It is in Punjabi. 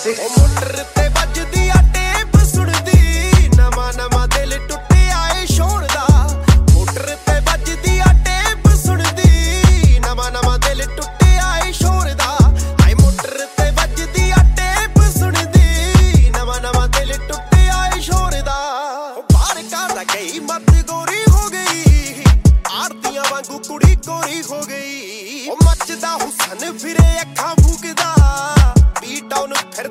ਮੋਟਰ ਤੇ ਵੱਜਦੀ ਆ ਟੇਪ ਸੁਣਦੀ ਨਵਾਂ ਨਵਾਂ ਦਿਲ ਟੁੱਟਿਆ ਏ ਸ਼ੋਰ ਦਾ ਮੋਟਰ ਤੇ ਵੱਜਦੀ ਆ ਟੇਪ ਸੁਣਦੀ ਨਵਾਂ ਨਵਾਂ ਦਿਲ ਟੁੱਟਿਆ ਏ ਸ਼ੋਰ ਦਾ ਹਾਏ ਮੋਟਰ ਤੇ ਵੱਜਦੀ ਆ ਟੇਪ ਸੁਣਦੀ ਨਵਾਂ ਨਵਾਂ ਦਿਲ ਟੁੱਟਿਆ ਏ ਸ਼ੋਰ ਦਾ ਬਾਹਰ ਕਾਦਾ ਗਈ ਮੱਤ ਗੋਰੀ ਹੋ ਗਈ ਆਰਤੀਆਂ ਵਾਂਗੂ ਕੁੜੀ ਗੋਰੀ ਹੋ ਗਈ ਉਹ ਮੱਚਦਾ ਹੁਸਨ ਫਿਰੇ ਅੱਖਾਂ ਫੂਕਦਾ ਬੀਟ ਡਾਊਨ ਫਿਰ